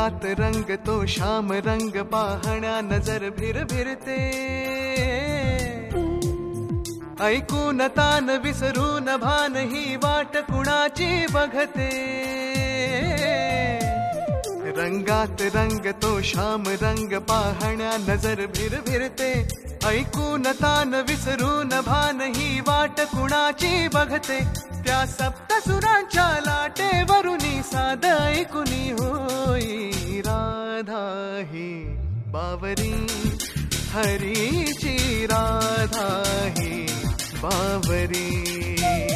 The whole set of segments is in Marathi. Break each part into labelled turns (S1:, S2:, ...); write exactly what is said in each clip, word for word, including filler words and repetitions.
S1: रंगात रंग तो श्याम रंग पाहण्या नजर भिर भिरते ऐकून तान विसरून भान ही वाट कुणाची बघते रंगात रंग तो श्याम रंग पाहण्या नजर भिर भिरते ऐकून तान विसरून भान ही वाट कुणाची बघते त्या सप्तसुरांच्या लाटेवरुनी साध ऐकुनी होई राधा ही बावरी हरीची राधा ही बावरी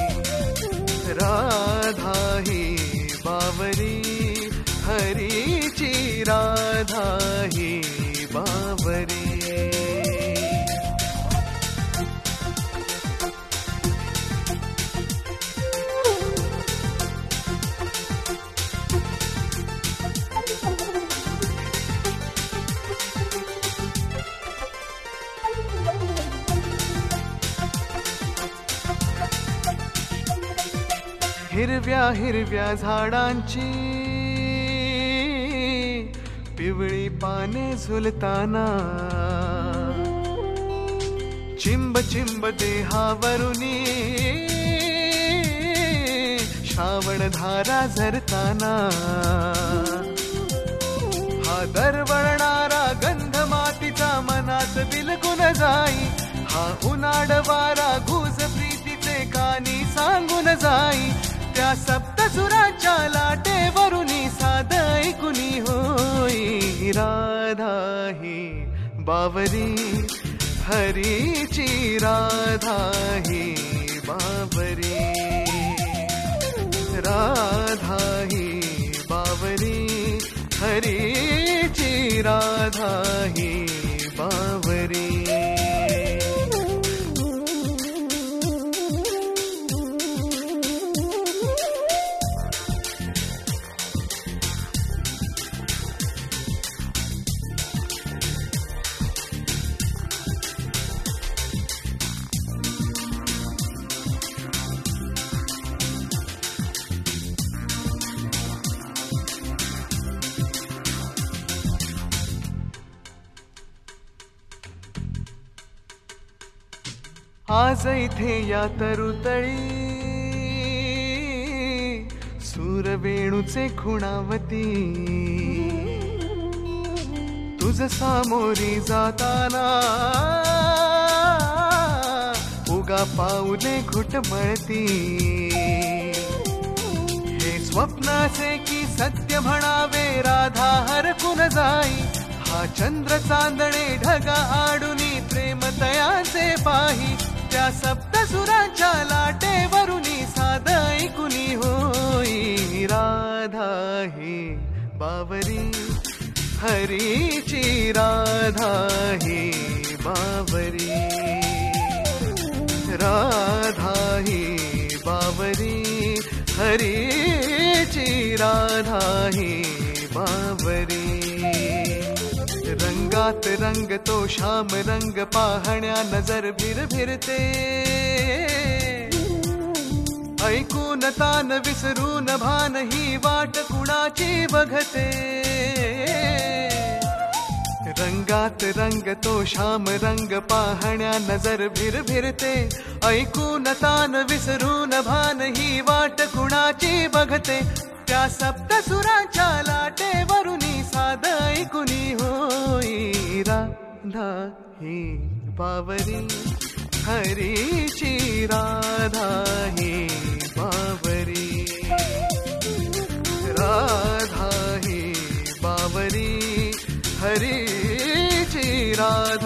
S1: राधा ही बावरी हरीची राधा ही बावरी हिरव्या हिरव्या झाडांची पिवळी पाने झुलताना चिंब चिंब देहावरुनी श्रावण धारा झरताना हा दरवळणारा गंध मातीचा मनात बिलगुन जाई हा उन्हाळ वारा घुस प्रीतीचे कानी सांगून जाई त्या सप्तसुरांच्या लाटेवरुनी साध ऐकुनी होई राधा ही बावरी हरीची राधा ही बावरी राधा ही बावरी हरीची राधा ही बावरी आज इथे या तरुतळी सूरवेणूचे खुणावती तुझ सामोरी जाताना उगा पाऊले घुटमळती हे स्वप्नाचे की सत्य म्हणावे राधा हरकून जाई हा चंद्र चांदणे ढगा आडुनी प्रेम तयाचे पाही त्या सप्तसुरांच्या लाटेवरुनी साध ऐकुनी होई राधा ही बावरी हरीची राधा ही बावरी राधा ही बावरी हरीची राधा ही बावरी रंगात रंग तो श्याम रंग पाहण्या नजर भिर भिरते ऐकून तान विसरून भान ही वाट कुणाची बघते रंगात रंग तो श्याम रंग पाहण्या नजर भिर भिरते ऐकून तान विसरून भान ही वाट कुणाची बघते त्या सप्तसुरांच्या लाटेवरुनी साध ऐकुनी होई राधा ही बावरी हरीची राधा ही बावरी राधा ही बावरी हरीची राधा